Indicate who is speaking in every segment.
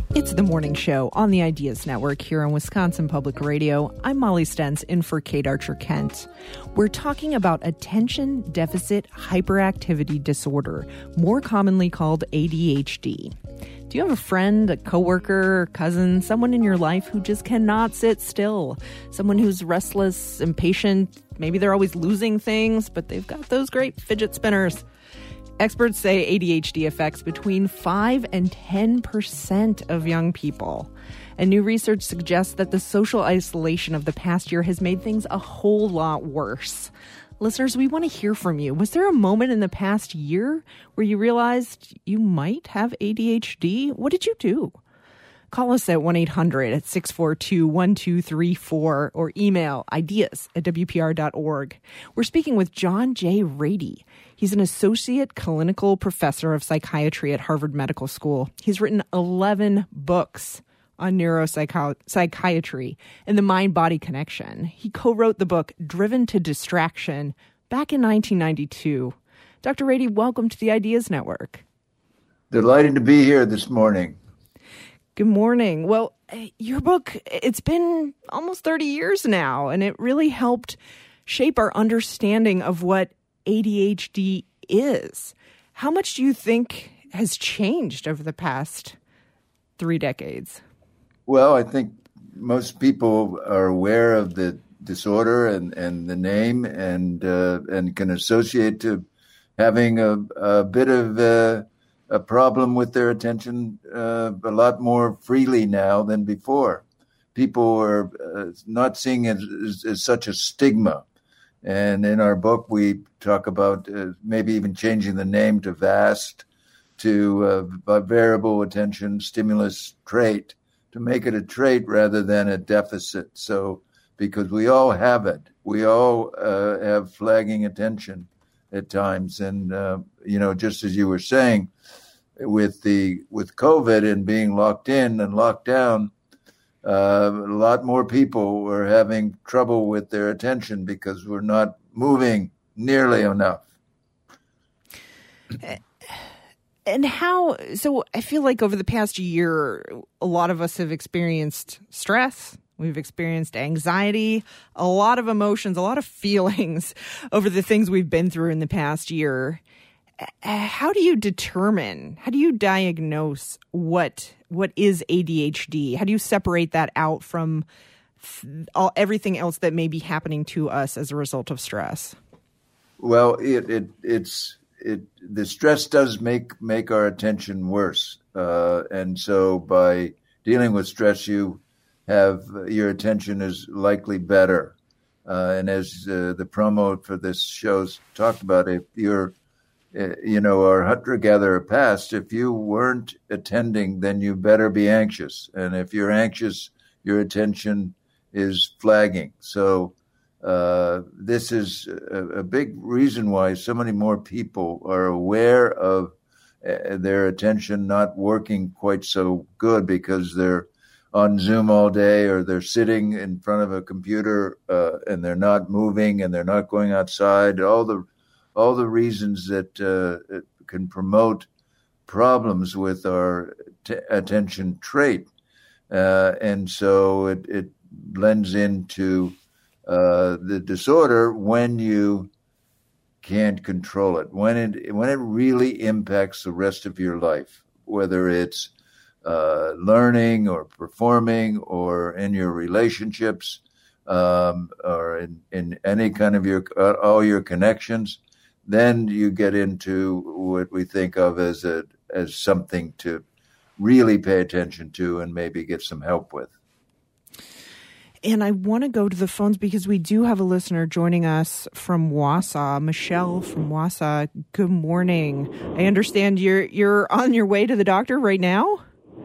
Speaker 1: It's the morning show on the Ideas Network here on Wisconsin Public Radio. I'm Molly Stentz in for Kate Archer-Kent. We're talking about attention deficit hyperactivity disorder, more commonly called ADHD. Do you have a friend, a coworker, cousin, someone in your life who just cannot sit still? Someone who's restless, impatient, maybe they're always losing things, but they've got those great fidget spinners. Experts say ADHD affects between 5 and 10% of young people. And new research suggests that the social isolation of the past year has made things a whole lot worse. Listeners, we want to hear from you. Was there a moment in the past year where you realized you might have ADHD? What did you do? Call us at 1-800-642-1234 or email ideas@wpr.org. We're speaking with John J. Rady. He's an associate clinical professor of psychiatry at Harvard Medical School. He's written 11 books on neuropsychiatry and the mind-body connection. He co-wrote the book Driven to Distraction back in 1992. Dr. Rady, welcome to the Ideas Network.
Speaker 2: Delighted to be here this morning.
Speaker 1: Good morning. Well, your book, it's been almost 30 years now, and it really helped shape our understanding of what ADHD is. How much do you think has changed over the past 3 decades?
Speaker 2: Well, I think most people are aware of the disorder and the name and can associate to having a bit of a problem with their attention a lot more freely now than before. People are not seeing it as such a stigma. And in our book, we talk about maybe even changing the name to VAST, to variable attention stimulus trait, to make it a trait rather than a deficit. So, because we all have it, we all have flagging attention at times. And, just as you were saying, with COVID and being locked in and locked down, a lot more people were having trouble with their attention because we're not moving nearly enough.
Speaker 1: And so I feel like over the past year, a lot of us have experienced stress. We've experienced anxiety, a lot of emotions, a lot of feelings over the things we've been through in the past year. How do you diagnose what is ADHD? How do you separate that out from everything else that may be happening to us as a result of stress?
Speaker 2: Well, the stress does make our attention worse, and so by dealing with stress, you have your attention is likely better. And as the promo for this show's talked about, if you're our hunter-gatherer past, if you weren't attending, then you better be anxious. And if you're anxious, your attention is flagging. So this is a big reason why so many more people are aware of their attention not working quite so good because they're on Zoom all day or they're sitting in front of a computer and they're not moving and they're not going outside. All the reasons that can promote problems with our attention trait. And so it blends into the disorder when you can't control it, when it really impacts the rest of your life, whether it's learning or performing or in your relationships or in any kind of all your connections. Then you get into what we think of as something to really pay attention to and maybe get some help with.
Speaker 1: And I want to go to the phones because we do have a listener joining us from Wausau. Michelle from Wausau, good morning. I understand you're on your way to the doctor right now?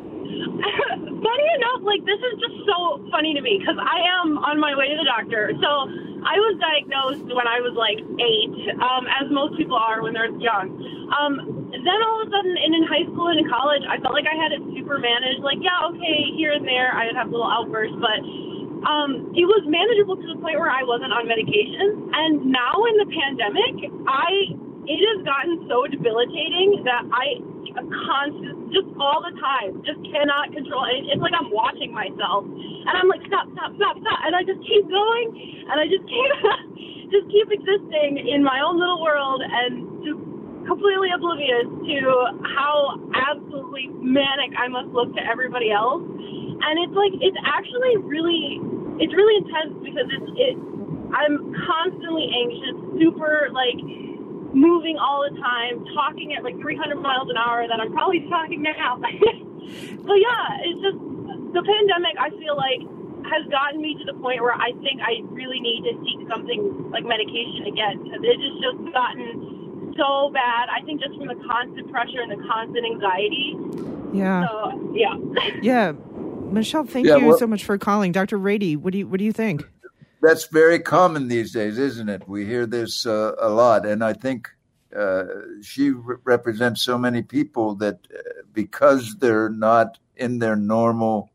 Speaker 3: Funny enough, this is just so funny to me because I am on my way to the doctor. So I was diagnosed when I was 8, as most people are when they're young. Then all of a sudden, in high school and in college, I felt like I had it super managed. Here and there, I would have little outbursts, but it was manageable to the point where I wasn't on medication. And now in the pandemic, it has gotten so debilitating that I constant, just all the time, just cannot control it. It's like I'm watching myself, and I'm like, stop, and I just keep going, and I just keep existing in my own little world, and just completely oblivious to how absolutely manic I must look to everybody else. And it's actually really intense because I'm constantly anxious, super moving all the time, talking at 300 miles an hour that I'm probably talking now. So yeah, it's just the pandemic, I feel like, has gotten me to the point where I think I really need to seek something like medication again, because it has just gotten so bad. I think just from the constant pressure and the constant anxiety.
Speaker 1: Yeah.
Speaker 3: So, yeah.
Speaker 1: Yeah. Michelle, thank you so much for calling. Dr. Rady, what do you think?
Speaker 2: That's very common these days, isn't it? We hear this a lot, and I think she represents so many people that because they're not in their normal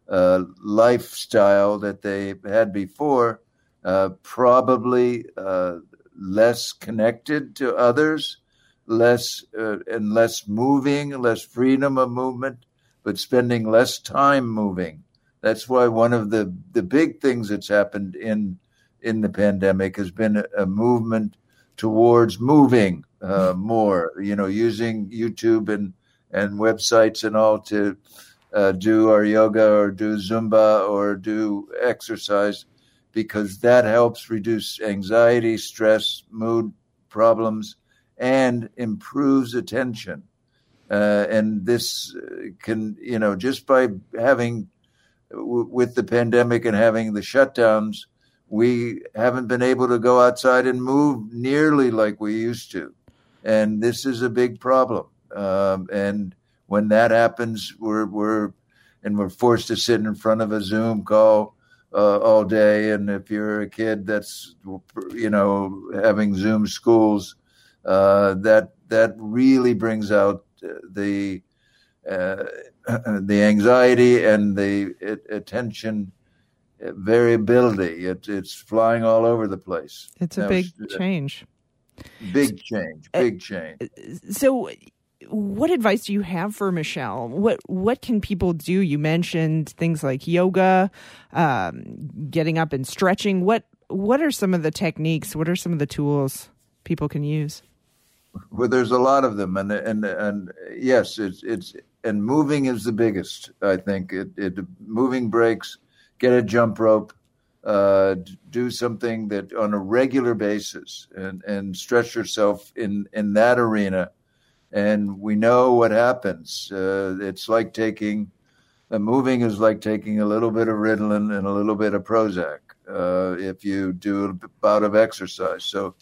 Speaker 2: lifestyle that they had before, probably less connected to others, less moving, less freedom of movement, but spending less time moving. That's why one of the big things that's happened in the pandemic has been a movement towards moving more, using YouTube and websites and all to do our yoga or do Zumba or do exercise, because that helps reduce anxiety, stress, mood problems, and improves attention. And this can, just by having, with the pandemic and having the shutdowns, we haven't been able to go outside and move nearly like we used to. And this is a big problem. And when that happens, we're forced to sit in front of a Zoom call all day. And if you're a kid that's, having Zoom schools, that really brings out the anxiety and the attention variability. It's flying all over the place.
Speaker 1: It's a big change.
Speaker 2: Big change.
Speaker 1: So what advice do you have for Michelle? What can people do? You mentioned things like yoga, getting up and stretching. What are some of the techniques? What are some of the tools people can use?
Speaker 2: Well, there's a lot of them, and yes, it's moving is the biggest. I think moving breaks, get a jump rope, do something that on a regular basis, and stretch yourself in that arena. And we know what happens. It's like moving is like taking a little bit of Ritalin and a little bit of Prozac if you do a bout of exercise. So.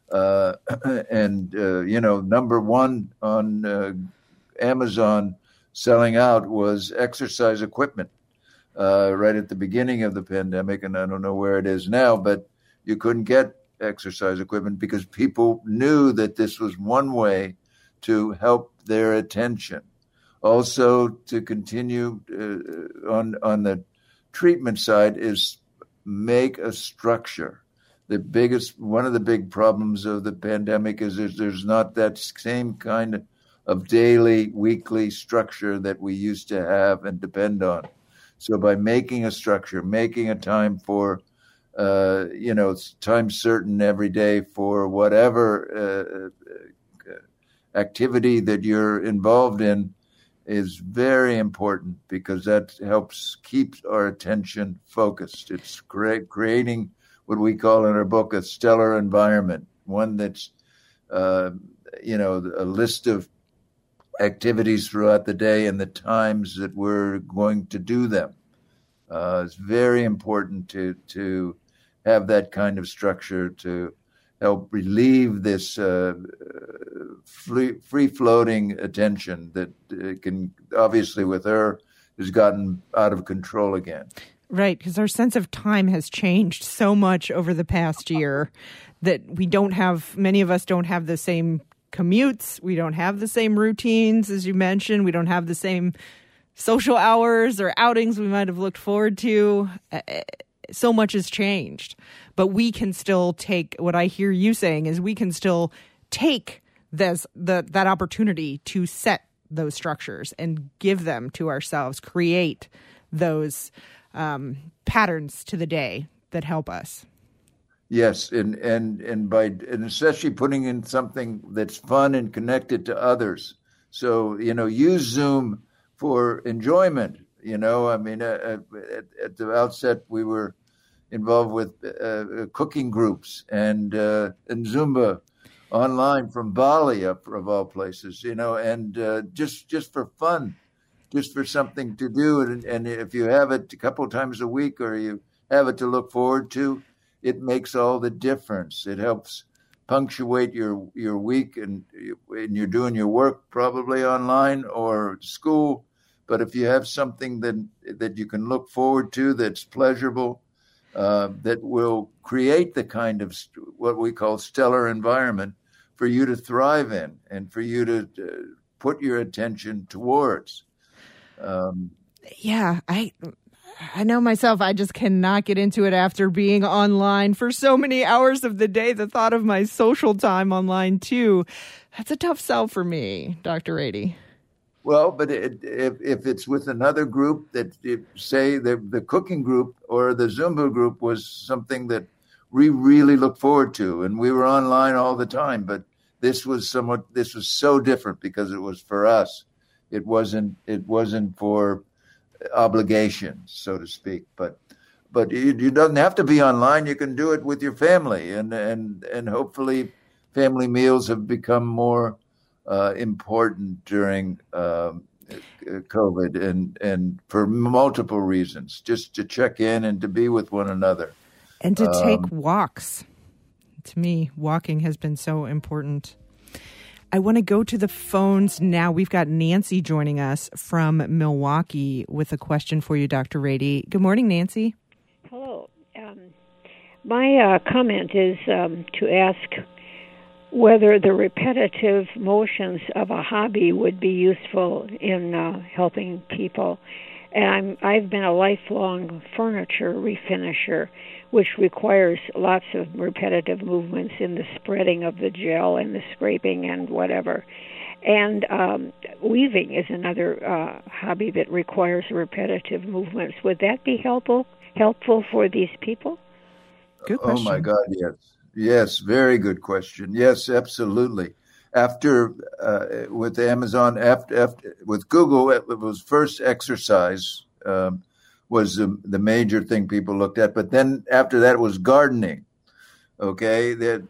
Speaker 2: Number one on Amazon selling out was exercise equipment right at the beginning of the pandemic. And I don't know where it is now, but you couldn't get exercise equipment because people knew that this was one way to help their attention. Also, to continue on the treatment side is make a structure. One of the big problems of the pandemic is there's not that same kind of daily, weekly structure that we used to have and depend on. So by making a structure, making a time for, time certain every day for whatever activity that you're involved in is very important, because that helps keep our attention focused. It's creating what we call in our book a stellar environment, one that's, a list of activities throughout the day and the times that we're going to do them. It's very important to have that kind of structure to help relieve this free-floating attention that can, obviously with her, has gotten out of control again.
Speaker 1: Right, because our sense of time has changed so much over the past year that many of us don't have the same commutes. We don't have the same routines, as you mentioned. We don't have the same social hours or outings we might have looked forward to. So much has changed. But we can still take, what I hear you saying is we can still take that opportunity to set those structures and give them to ourselves, create those patterns to the day that help us.
Speaker 2: Yes, and especially putting in something that's fun and connected to others. So, use Zoom for enjoyment. I mean, at the outset, we were involved with cooking groups and Zumba online from Bali, of all places, and just for fun, just for something to do. And if you have it a couple of times a week or you have it to look forward to, it makes all the difference. It helps punctuate your week, and you're doing your work probably online or school. But if you have something that you can look forward to that's pleasurable, that will create the kind of what we call stellar environment for you to thrive in and for you to put your attention towards.
Speaker 1: I know myself, I just cannot get into it after being online for so many hours of the day. The thought of my social time online, too, that's a tough sell for me, Dr. Rady.
Speaker 2: Well, but if it's with another group say the cooking group or the Zumba group was something that we really look forward to, and we were online all the time, but this was so different because it was for us. It wasn't for obligation, so to speak, but you don't have to be online. You can do it with your family, and hopefully family meals have become more important during COVID and for multiple reasons, just to check in and to be with one another.
Speaker 1: And to take walks. To me, walking has been so important. I want to go to the phones now. We've got Nancy joining us from Milwaukee with a question for you, Dr. Rady. Good morning, Nancy.
Speaker 4: Hello. My comment is to ask whether the repetitive motions of a hobby would be useful in helping people. And I've been a lifelong furniture refinisher, which requires lots of repetitive movements in the spreading of the gel and the scraping and whatever. And weaving is another hobby that requires repetitive movements. Would that be helpful for these people?
Speaker 1: Good question.
Speaker 2: Oh my God, yes. Yes, very good question. Yes, absolutely. After with Amazon, after with Google, it was first exercise was the major thing people looked at. But then after that was gardening. Okay, that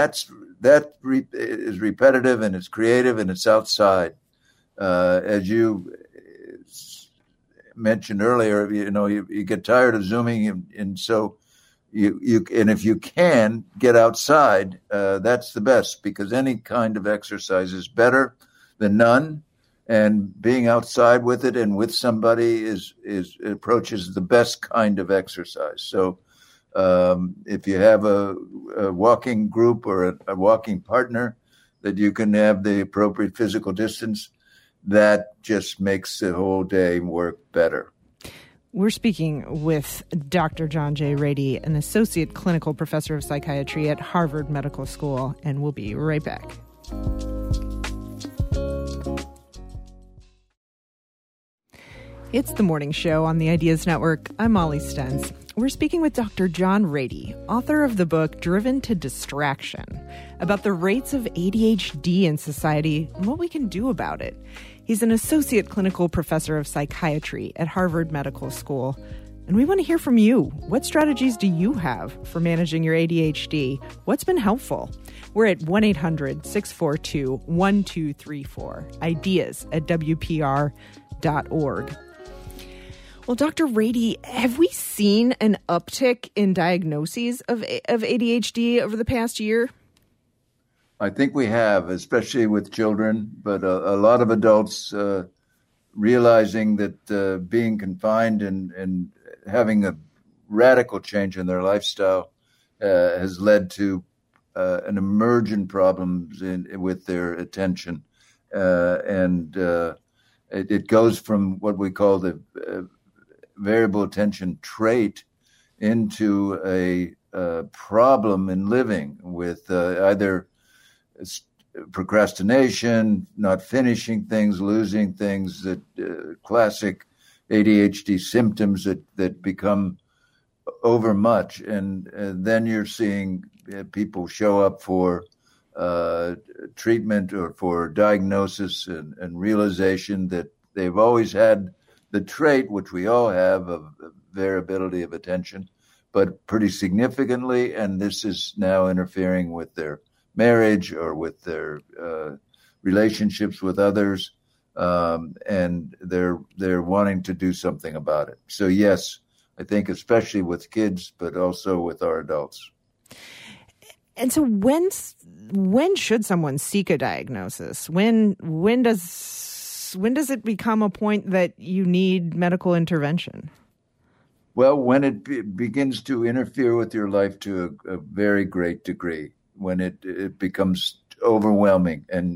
Speaker 2: is repetitive and it's creative and it's outside. As you mentioned earlier, you get tired of Zooming, and so. And if you can get outside, that's the best, because any kind of exercise is better than none. And being outside with it and with somebody approaches the best kind of exercise. So if you have a walking group or a walking partner that you can have the appropriate physical distance, that just makes the whole day work better.
Speaker 1: We're speaking with Dr. John J. Rady, an associate clinical professor of psychiatry at Harvard Medical School, and we'll be right back. It's the morning show on the Ideas Network. I'm Molly Stentz. We're speaking with Dr. John Rady, author of the book Driven to Distraction, about the rates of ADHD in society and what we can do about it. He's an associate clinical professor of psychiatry at Harvard Medical School. And we want to hear from you. What strategies do you have for managing your ADHD? What's been helpful? We're at 1-800-642-1234. ideas@WPR.org. Well, Dr. Rady, have we seen an uptick in diagnoses of ADHD over the past year?
Speaker 2: I think we have, especially with children, but a lot of adults realizing that being confined and having a radical change in their lifestyle has led to an emergent problems with their attention. And it goes from what we call the variable attention trait into a problem in living with either procrastination, not finishing things, losing things, that classic ADHD symptoms that become overmuch. And then you're seeing people show up for treatment or for diagnosis and realization that they've always had the trait, which we all have, of variability of attention, but pretty significantly. And this is now interfering with their marriage or with their relationships with others. And they're wanting to do something about it. So yes, I think especially with kids, but also with our adults.
Speaker 1: And so when should someone seek a diagnosis? When does it become a point that you need medical intervention?
Speaker 2: Well, when it begins to interfere with your life to a very great degree, when it becomes overwhelming and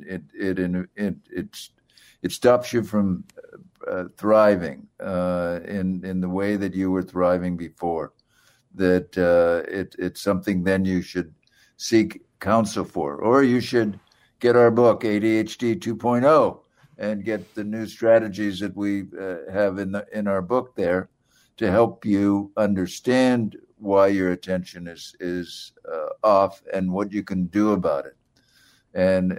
Speaker 2: it stops you from thriving in the way that you were thriving before, that it's something then you should seek counsel for, or you should get our book ADHD 2.0 and get the new strategies that we have in our book there to help you understand why your attention is off and what you can do about it, and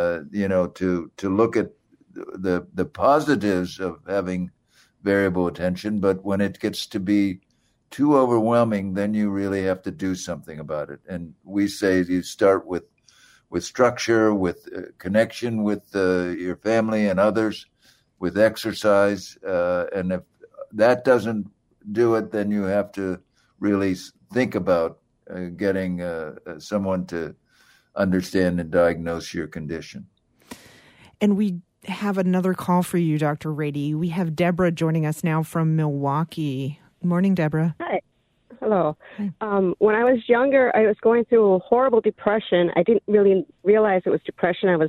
Speaker 2: to look at the positives of having variable attention. But when it gets to be too overwhelming, then you really have to do something about it. And we say you start with structure, with connection with your family and others, with exercise. And if that doesn't do it, then you have to really think about getting someone to understand and diagnose your condition.
Speaker 1: And we have another call for you, Dr. Rady. We have Deborah joining us now from Milwaukee. Good morning, Deborah.
Speaker 5: Hi. Hello.
Speaker 1: Hi.
Speaker 5: When I was younger, I was going through a horrible depression. I didn't really realize it was depression. I was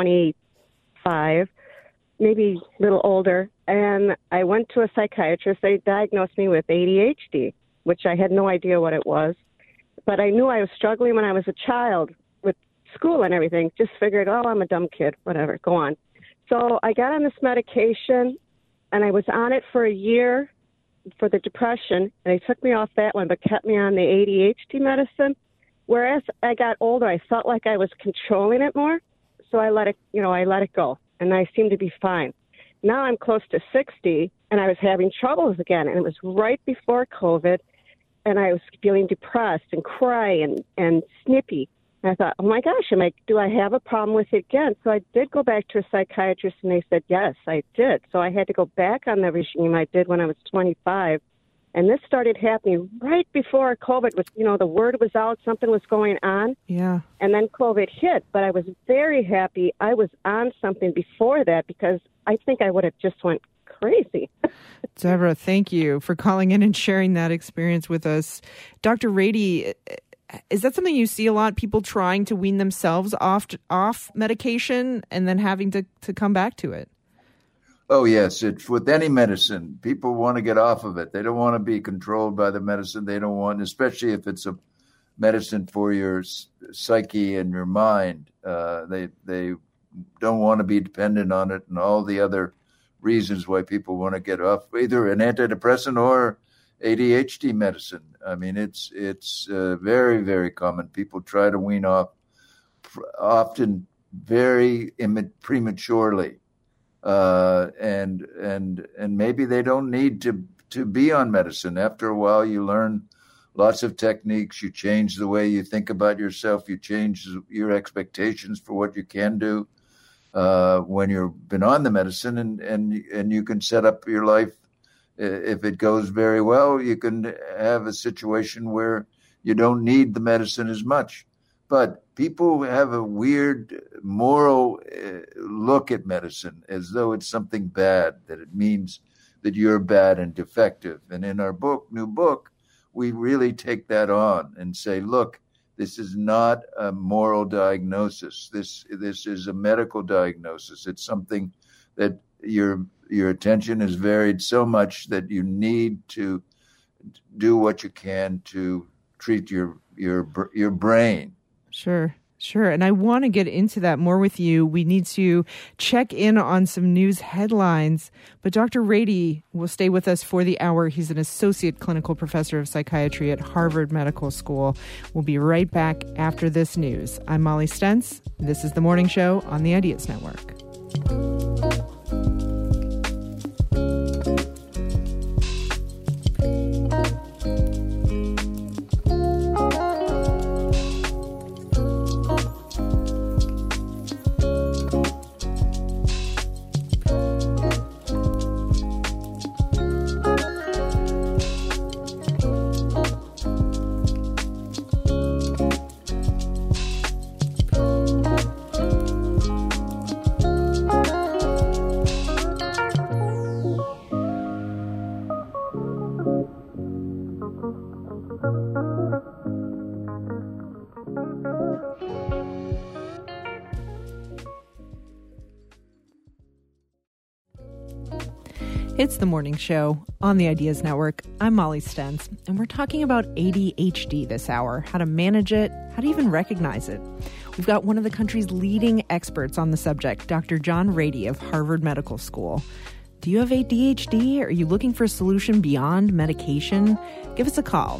Speaker 5: 25, maybe a little older. And I went to a psychiatrist. They diagnosed me with ADHD, which I had no idea what it was. But I knew I was struggling when I was a child with school and everything. Just figured, oh, I'm a dumb kid, whatever, go on. So I got on this medication, and I was on it for a year for the depression, and they took me off that one but kept me on the ADHD medicine. Whereas I got older, I felt like I was controlling it more, so I let it go, and I seemed to be fine. Now I'm close to 60, and I was having troubles again, and it was right before COVID, and I was feeling depressed and cry and snippy. And I thought, oh my gosh, do I have a problem with it again? So I did go back to a psychiatrist, and they said, yes, I did. So I had to go back on the regime I did when I was 25. And this started happening right before COVID was, the word was out, something was going on.
Speaker 1: Yeah.
Speaker 5: And then COVID hit. But I was very happy I was on something before that, because I think I would have just went crazy.
Speaker 1: Deborah, thank you for calling in and sharing that experience with us. Dr. Rady, is that something you see a lot, people trying to wean themselves off medication and then having to come back to it?
Speaker 2: Oh, yes. It's with any medicine. People want to get off of it. They don't want to be controlled by the medicine. They don't want, especially if it's a medicine for your psyche and your mind. They don't want to be dependent on it, and all the other reasons why people want to get off either an antidepressant or ADHD medicine. I mean, it's very, very common. People try to wean off, often very prematurely, and maybe they don't need to be on medicine. After a while, you learn lots of techniques. You change the way you think about yourself. You change your expectations for what you can do when you've been on the medicine, and you can set up your life. If it goes very well, you can have a situation where you don't need the medicine as much. But people have a weird moral look at medicine as though it's something bad, that it means that you're bad and defective. And in our new book, we really take that on and say, look, this is not a moral diagnosis. This is a medical diagnosis. It's something that your attention is varied so much that you need to do what you can to treat your brain.
Speaker 1: Sure. Sure. And I want to get into that more with you. We need to check in on some news headlines. But Dr. Rady will stay with us for the hour. He's an associate clinical professor of psychiatry at Harvard Medical School. We'll be right back after this news. I'm Molly Stentz. This is The Morning Show on the Ideas Network. It's The Morning Show on the Ideas Network. I'm Molly Stentz, and we're talking about ADHD this hour, how to manage it, how to even recognize it. We've got one of the country's leading experts on the subject, Dr. John Rady of Harvard Medical School. Do you have ADHD? Are you looking for a solution beyond medication? Give us a call,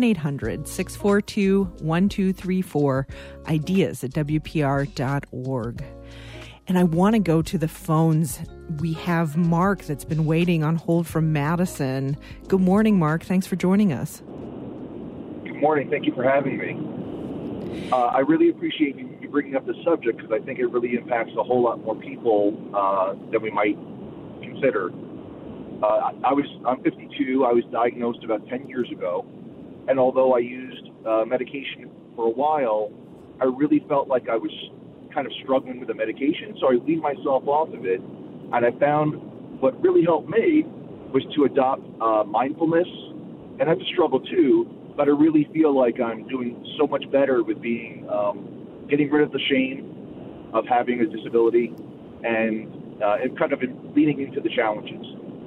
Speaker 1: 1-800-642-1234, ideas@wpr.org. And I want to go to the phones. We have Mark that's been waiting on hold from Madison. Good morning, Mark. Thanks for joining us.
Speaker 6: Good morning. Thank you for having me. I really appreciate you bringing up this subject because I think it really impacts a whole lot more people than we might consider. I'm 52. I was diagnosed about 10 years ago. And although I used medication for a while, I really felt like I was kind of struggling with the medication, so I weaned myself off of it, and I found what really helped me was to adopt mindfulness, and that's a struggle too, but I really feel like I'm doing so much better with being, getting rid of the shame of having a disability and kind of leaning into the challenges.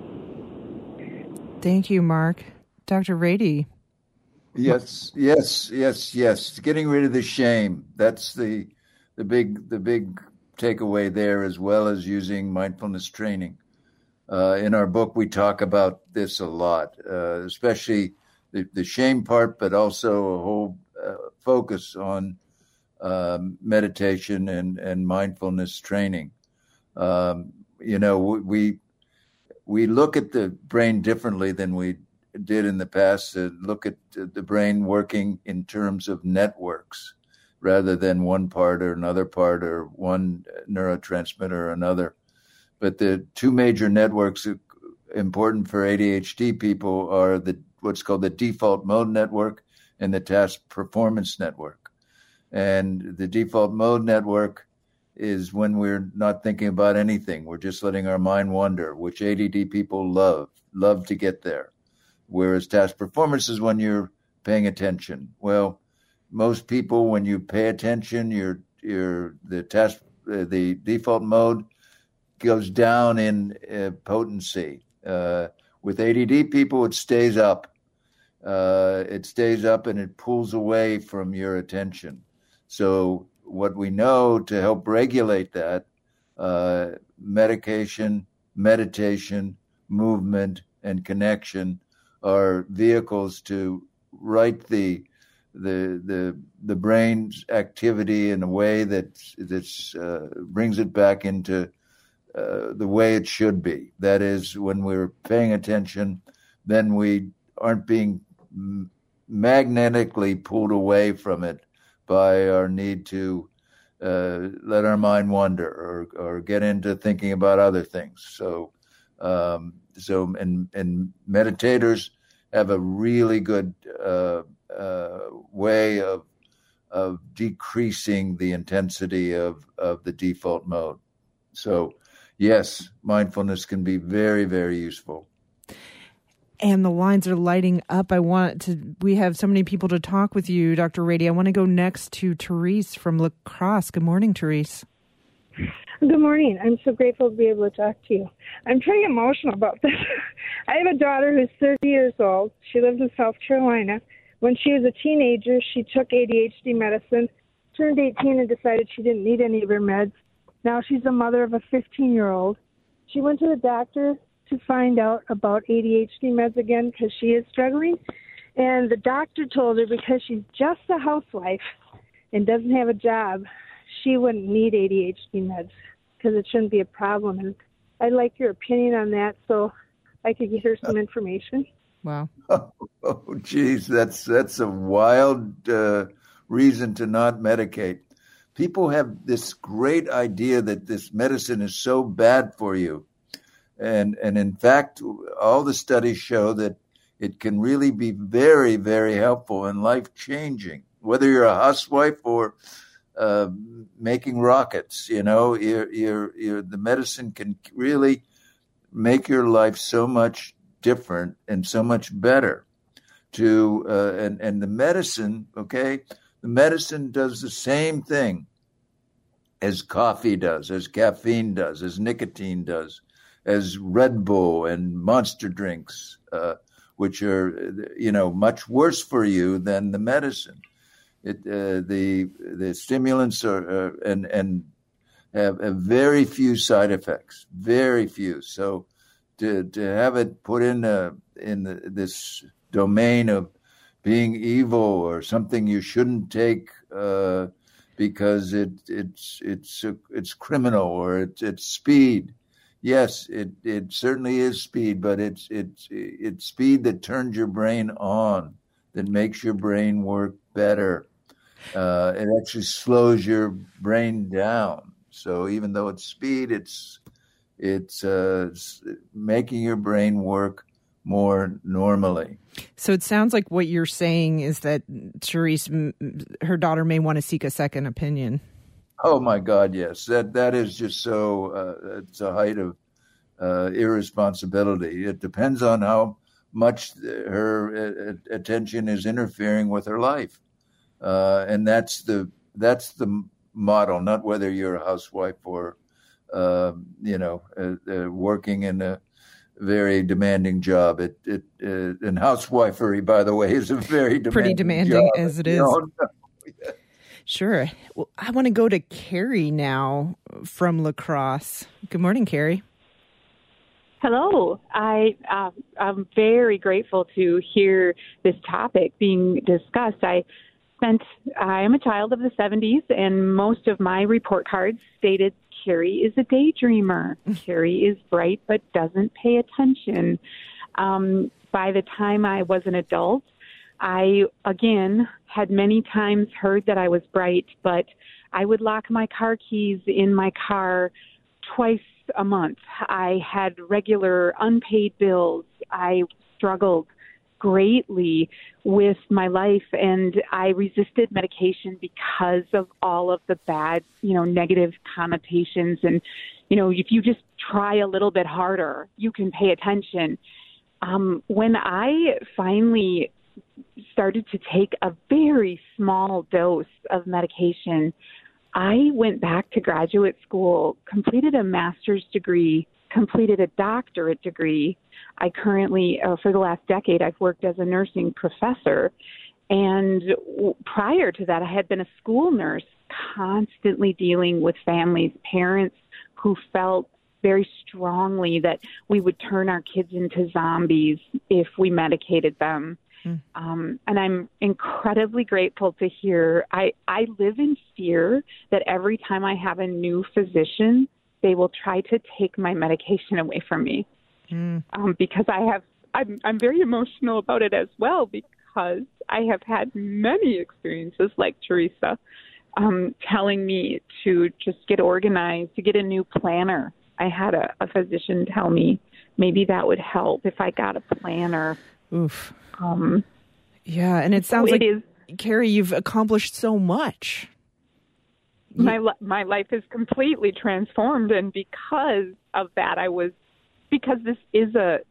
Speaker 1: Thank you, Mark. Dr. Rady.
Speaker 2: Yes. Getting rid of the shame. That's the big takeaway there, as well as using mindfulness training. In our book, we talk about this a lot, especially the shame part, but also a whole focus on meditation and mindfulness training. We look at the brain differently than we did in the past. Look at the brain working in terms of networks, rather than one part or another part or one neurotransmitter or another. But the two major networks important for ADHD people are what's called the default mode network and the task performance network. And the default mode network is when we're not thinking about anything. We're just letting our mind wander, which ADD people love to get there. Whereas task performance is when you're paying attention. Well, most people, when you pay attention, the default mode goes down in potency. With ADD people, it stays up. It stays up and it pulls away from your attention. So what we know to help regulate that, medication, meditation, movement, and connection are vehicles to right the brain's activity in a way that brings it back into the way it should be. That is, when we're paying attention, then we aren't being magnetically pulled away from it by our need to let our mind wander or get into thinking about other things. So meditators have a really good way of decreasing the intensity of the default mode. So, yes, mindfulness can be very, very useful.
Speaker 1: And the lines are lighting up. We have so many people to talk with you, Dr. Rady. I want to go next to Therese from La Crosse. Good morning, Therese.
Speaker 7: Good morning. I'm so grateful to be able to talk to you. I'm pretty emotional about this. I have a daughter who's 30 years old. She lives in South Carolina. When she was a teenager, she took ADHD medicine, turned 18 and decided she didn't need any of her meds. Now she's the mother of a 15-year-old. She went to the doctor to find out about ADHD meds again because she is struggling. And the doctor told her because she's just a housewife and doesn't have a job, she wouldn't need ADHD meds because it shouldn't be a problem. And I'd like your opinion on that so I could get her some information.
Speaker 1: Wow.
Speaker 2: Oh, geez, that's a wild reason to not medicate. People have this great idea that this medicine is so bad for you. And in fact, all the studies show that it can really be very, very helpful and life-changing, whether you're a housewife or making rockets. You know, the medicine can really make your life so much different and so much better. And the medicine, okay, the medicine does the same thing as coffee does, as caffeine does, as nicotine does, as Red Bull and Monster drinks, which are, much worse for you than the medicine. The stimulants are and have very few side effects, very few. So to have it put in this domain of being evil or something you shouldn't take because it's criminal or it's speed. Yes, it certainly is speed, but it's speed that turns your brain on, that makes your brain work better. It actually slows your brain down. So even though it's speed, it's making your brain work more normally.
Speaker 1: So it sounds like what you're saying is that Therese, her daughter may want to seek a second opinion.
Speaker 2: Oh my God, yes. That is just so. It's a height of irresponsibility. It depends on how much her attention is interfering with her life, and that's the model. Not whether you're a housewife or working in a very demanding job. And housewifery, by the way, is a very
Speaker 1: pretty demanding
Speaker 2: job,
Speaker 1: as it is.
Speaker 2: Yeah.
Speaker 1: Sure. Well, I want to go to Carrie now from La Crosse. Good morning, Carrie.
Speaker 8: Hello. I'm very grateful to hear this topic being discussed. I am a child of the 70s, and most of my report cards stated Carrie is a daydreamer. Carrie is bright but doesn't pay attention. By the time I was an adult, I, again, had many times heard that I was bright, but I would lock my car keys in my car twice a month. I had regular unpaid bills. I struggled greatly with my life, and I resisted medication because of all of the bad, negative connotations. And, if you just try a little bit harder, you can pay attention. When I finally started to take a very small dose of medication, I went back to graduate school, completed a master's degree, completed a doctorate degree. I currently, for the last decade, I've worked as a nursing professor. And prior to that, I had been a school nurse, constantly dealing with families, parents who felt very strongly that we would turn our kids into zombies if we medicated them. And I'm incredibly grateful to hear. I live in fear that every time I have a new physician, they will try to take my medication away from me. Because I'm very emotional about it as well, because I have had many experiences like Teresa telling me to just get organized, to get a new planner. I had a physician tell me maybe that would help if I got a planner.
Speaker 1: Oof. Yeah, and it sounds Carrie, you've accomplished so much.
Speaker 8: My life is completely transformed, and because of that, because this is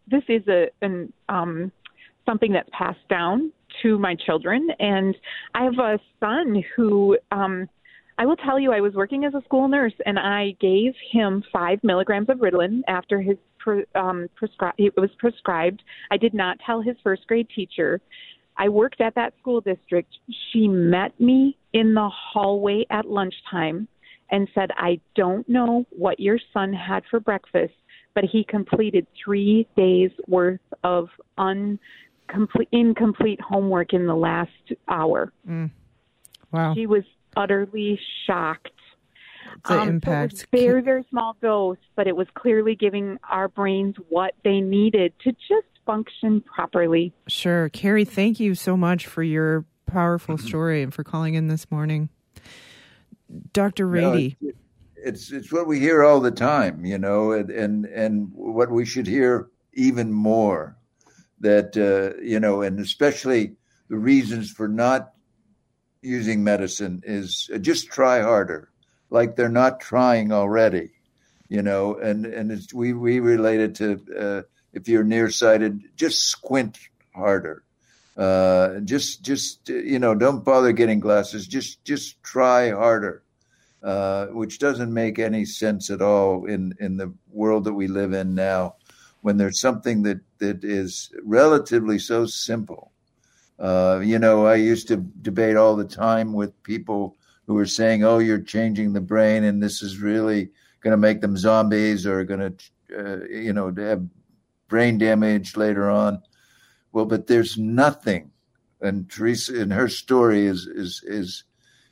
Speaker 8: something that's passed down to my children, and I have a son who. I will tell you, I was working as a school nurse, and I gave him 5 milligrams of Ritalin after it was prescribed. I did not tell his first grade teacher. I worked at that school district. She met me in the hallway at lunchtime and said, I don't know what your son had for breakfast, but he completed 3 days worth of incomplete homework in the last hour.
Speaker 1: Wow.
Speaker 8: She was utterly shocked.
Speaker 1: The impact.
Speaker 8: So it was very, very small dose, but it was clearly giving our brains what they needed to just function properly.
Speaker 1: Sure. Carrie, thank you so much for your powerful story and for calling in this morning. Dr. Rady.
Speaker 2: No, it's what we hear all the time, and what we should hear even more, that, and especially the reasons for not using medicine is just try harder, like they're not trying already, and it's, we relate it to, if you're nearsighted, just squint harder. Just don't bother getting glasses. Just try harder, which doesn't make any sense at all in the world that we live in now, when there's something that is relatively so simple. I used to debate all the time with people who were saying, "Oh, you're changing the brain, and this is really going to make them zombies, or going to, have brain damage later on." Well, but there's nothing, and Teresa, in her story, is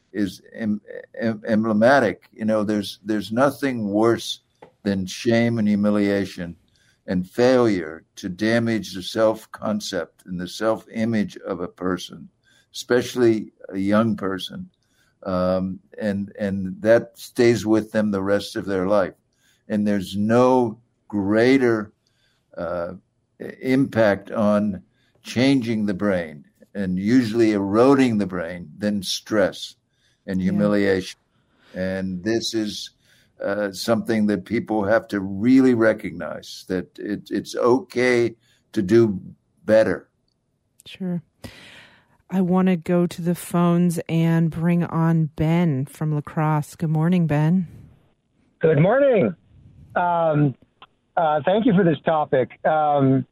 Speaker 2: emblematic. There's nothing worse than shame and humiliation and failure to damage the self-concept and the self-image of a person, especially a young person, and that stays with them the rest of their life. And there's no greater impact on changing the brain and usually eroding the brain than stress and humiliation. Yeah. And this is something that people have to really recognize, that it's okay to do better.
Speaker 1: Sure. I want to go to the phones and bring on Ben from La Crosse. Good morning, Ben.
Speaker 9: Good morning. Thank you for this topic. I'm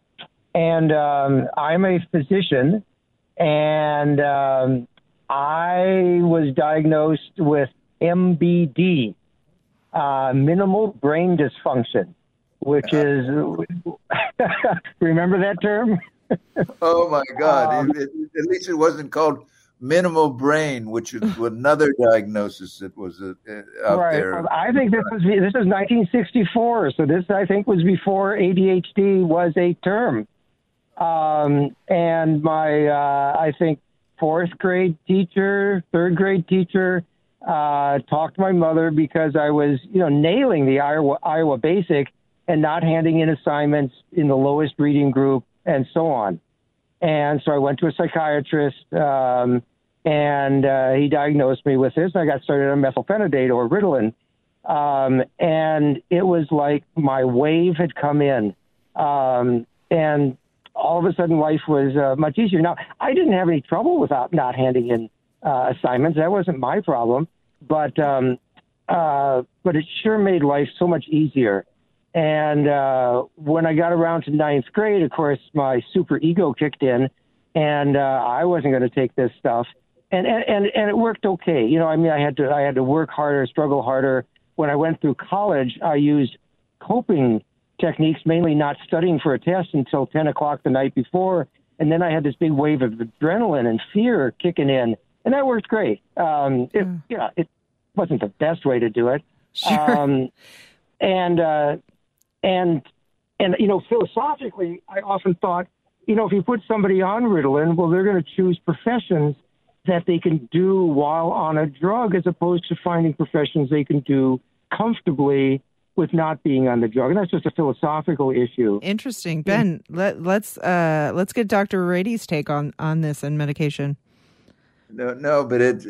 Speaker 9: a physician, and I was diagnosed with MBD, minimal brain dysfunction, which is, remember that term?
Speaker 2: Oh my God. At least it wasn't called minimal brain, which is another diagnosis that was out there.
Speaker 9: Well, I think this is 1964. So this, I think, was before ADHD was a term. And my, I think, third grade teacher, talked to my mother because I was, nailing the Iowa Basic and not handing in assignments in the lowest reading group and so on. And so I went to a psychiatrist, and he diagnosed me with this. I got started on methylphenidate, or Ritalin. And it was like my wave had come in. And all of a sudden life was much easier. Now, I didn't have any trouble without not handing in assignments. That wasn't my problem. But it sure made life so much easier. And when I got around to ninth grade, of course, my super ego kicked in, and I wasn't going to take this stuff. And it worked okay. I had to work harder, struggle harder. When I went through college, I used coping techniques, mainly not studying for a test until 10 o'clock the night before. And then I had this big wave of adrenaline and fear kicking in, and that worked great. It wasn't the best way to do it.
Speaker 1: Sure.
Speaker 9: And philosophically, I often thought, if you put somebody on Ritalin, well, they're going to choose professions that they can do while on a drug, as opposed to finding professions they can do comfortably with not being on the drug. And that's just a philosophical issue.
Speaker 1: Interesting. Ben, let's get Dr. Rady's take on this and medication.
Speaker 2: No, but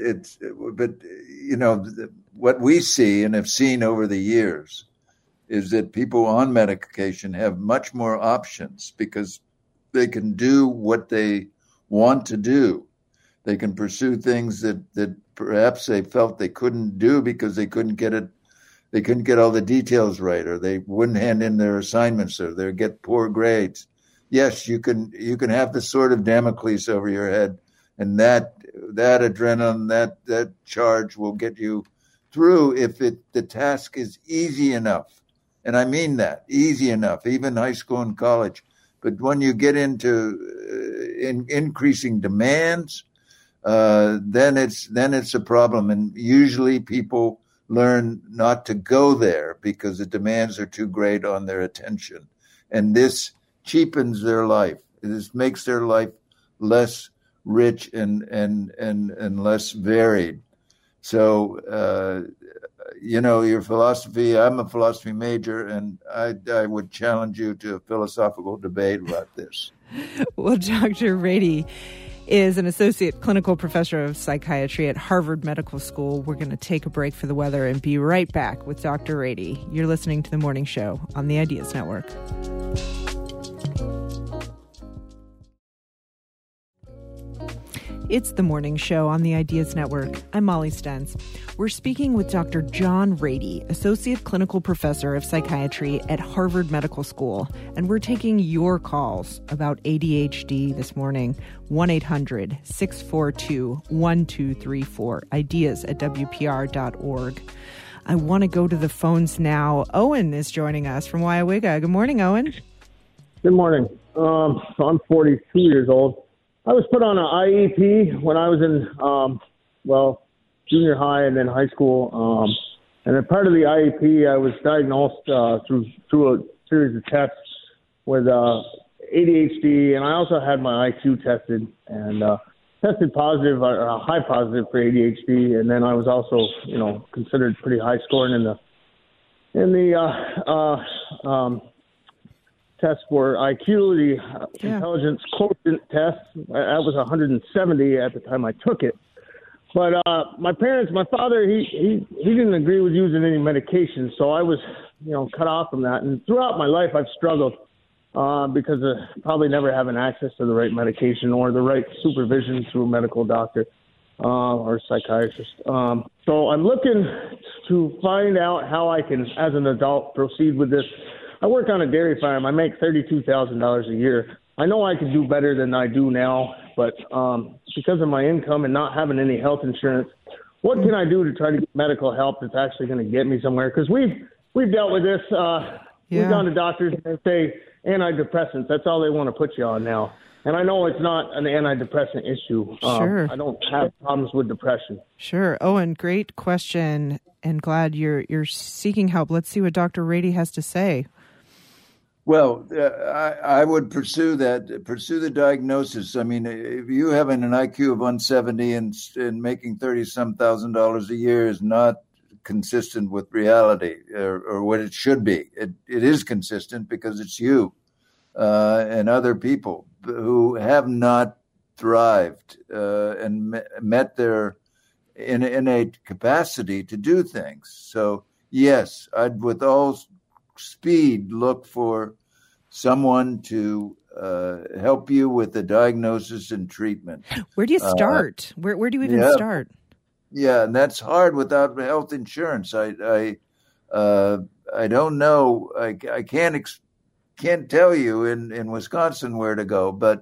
Speaker 2: what we see and have seen over the years is that people on medication have much more options because they can do what they want to do. They can pursue things that perhaps they felt they couldn't do because they couldn't get it. They couldn't get all the details right, or they wouldn't hand in their assignments, or they'd get poor grades. yes, you can have the sword of Damocles over your head, and that adrenaline, that charge will get you through if the task is easy enough. And I mean that, easy enough, even high school and college. But when you get into increasing demands, then it's a problem. And usually people learn not to go there because the demands are too great on their attention. And this cheapens their life. This makes their life less rich and less varied. So, your philosophy, I'm a philosophy major, and I would challenge you to a philosophical debate about this.
Speaker 1: Well, Dr. Rady is an associate clinical professor of psychiatry at Harvard Medical School. We're going to take a break for the weather and be right back with Dr. Rady. You're listening to The Morning Show on the Ideas Network. It's The Morning Show on the Ideas Network. I'm Molly Stentz. We're speaking with Dr. John Rady, Associate Clinical Professor of Psychiatry at Harvard Medical School. And we're taking your calls about ADHD this morning. 1-800-642-1234. Ideas at WPR.org. I want to go to the phones now. Owen is joining us from Weyauwega. Good morning, Owen.
Speaker 10: Good morning. So I'm 42 years old. I was put on an IEP when I was in, junior high and then high school. And as part of the IEP, I was diagnosed through a series of tests with ADHD, and I also had my IQ tested and tested positive, high positive for ADHD. And then I was also, considered pretty high scoring in the test for IQ, the intelligence quotient test. That was 170 at the time I took it. But my father, he didn't agree with using any medication, so I was, cut off from that. And throughout my life, I've struggled because of probably never having access to the right medication or the right supervision through a medical doctor or psychiatrist. So I'm looking to find out how I can, as an adult, proceed with this. I work on a dairy farm. I make $32,000 a year. I know I could do better than I do now, but because of my income and not having any health insurance, what can I do to try to get medical help that's actually going to get me somewhere? Because we've dealt with this. We've gone to doctors and they say antidepressants. That's all they want to put you on now. And I know it's not an antidepressant issue.
Speaker 1: Sure.
Speaker 10: I don't have problems with depression.
Speaker 1: Sure. Owen, great question, and glad you're seeking help. Let's see what Dr. Rady has to say.
Speaker 2: Well, I would pursue the diagnosis. I mean, if you having an IQ of 170 and making $30,000 a year is not consistent with reality or what it should be. It is consistent because it's you and other people who have not thrived and met their innate capacity to do things. So, yes, I'd with all speed look for someone to help you with the diagnosis and treatment.
Speaker 1: Where do you start? Where do you even start?
Speaker 2: Yeah, and that's hard without health insurance. I don't know. I can't tell you in Wisconsin where to go, but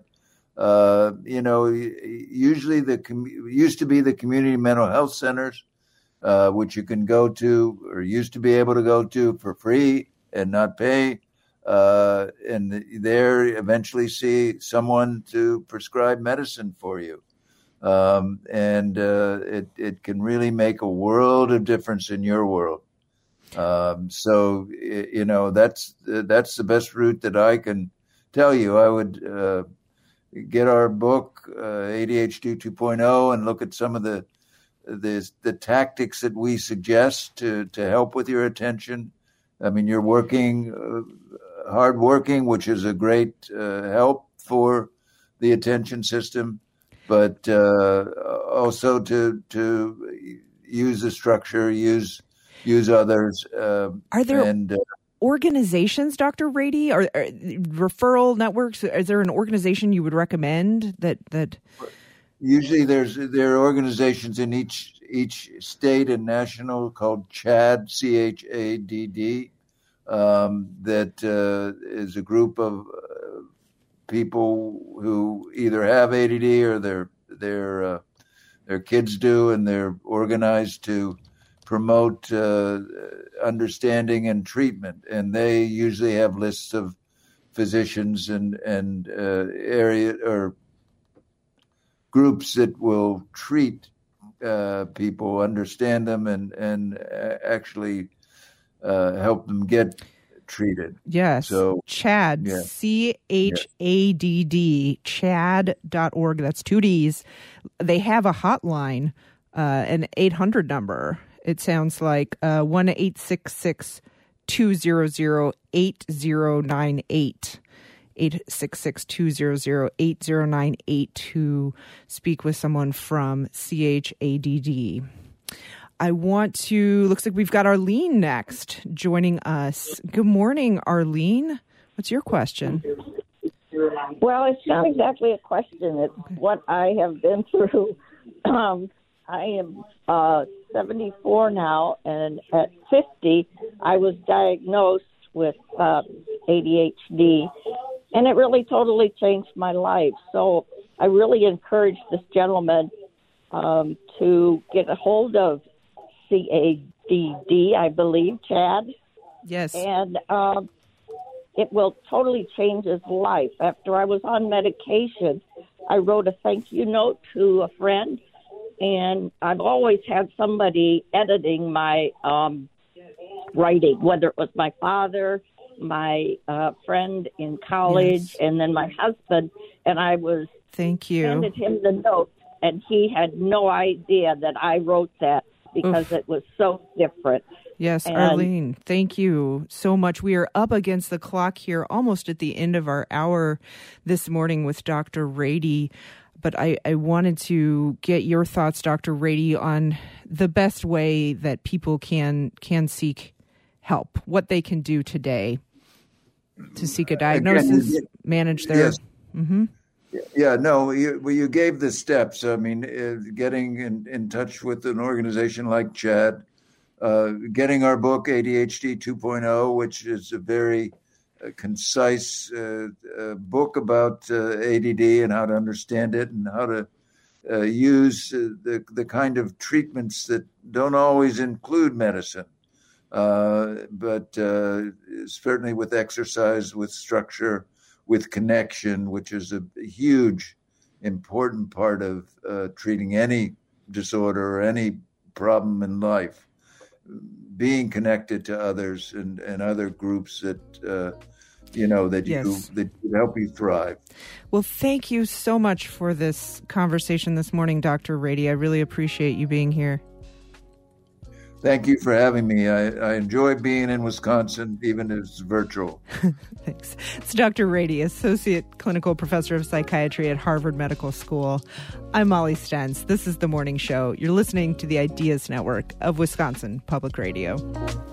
Speaker 2: usually used to be the community mental health centers, which you can go to or used to be able to go to for free and not pay, and there eventually see someone to prescribe medicine for you. And it can really make a world of difference in your world. So, that's the best route that I can tell you. I would get our book, ADHD 2.0, and look at some of the tactics that we suggest to help with your attention. I mean, you're hard working, which is a great help for the attention system, but also to use the structure, use others.
Speaker 1: Are there organizations, Dr. Rady, or referral networks? Is there an organization you would recommend that?
Speaker 2: Usually, there are organizations in each state and national called CHADD, CHADD, that is a group of people who either have ADD or their kids do, and they're organized to promote understanding and treatment. And they usually have lists of physicians and area or groups that will treat people, understand them, and actually help them get treated.
Speaker 1: Yes.
Speaker 2: So
Speaker 1: CHADD,
Speaker 2: yeah.
Speaker 1: CHADD, CHADD.org. That's 2 Ds. They have a hotline, an 800 number. It sounds like 1-866-200-8098. 866-200-8098 to speak with someone from CHADD. looks like we've got Arlene next joining us. Good morning, Arlene. What's your question?
Speaker 11: Well, it's not exactly a question. It's what I have been through. I am 74 now, and at 50, I was diagnosed with ADHD, and it really totally changed my life. So I really encourage this gentleman to get a hold of CADD, I believe, CHADD.
Speaker 1: Yes.
Speaker 11: And it will totally change his life. After I was on medication, I wrote a thank you note to a friend, and I've always had somebody editing my writing, whether it was my father, my friend in college, and then my husband, and I was handed him the note, and he had no idea that I wrote that because it was so different.
Speaker 1: Yes, Arlene, thank you so much. We are up against the clock here, almost at the end of our hour this morning with Dr. Rady. But I wanted to get your thoughts, Dr. Rady, on the best way that people can seek help, what they can do today to seek a diagnosis, manage their...
Speaker 2: Yes.
Speaker 1: Mm-hmm.
Speaker 2: Yeah, no, you gave the steps. I mean, getting in touch with an organization like CHADD, getting our book, ADHD 2.0, which is a very concise book about ADD and how to understand it and how to use the kind of treatments that don't always include medicine, but certainly with exercise, with structure, with connection, which is a huge, important part of treating any disorder or any problem in life. Being connected to others and other groups that that help you thrive.
Speaker 1: Well, thank you so much for this conversation this morning, Dr. Rady. I really appreciate you being here.
Speaker 2: Thank you for having me. I enjoy being in Wisconsin, even if it's virtual.
Speaker 1: Thanks. It's Dr. Rady, Associate Clinical Professor of Psychiatry at Harvard Medical School. I'm Molly Stentz. This is The Morning Show. You're listening to the Ideas Network of Wisconsin Public Radio.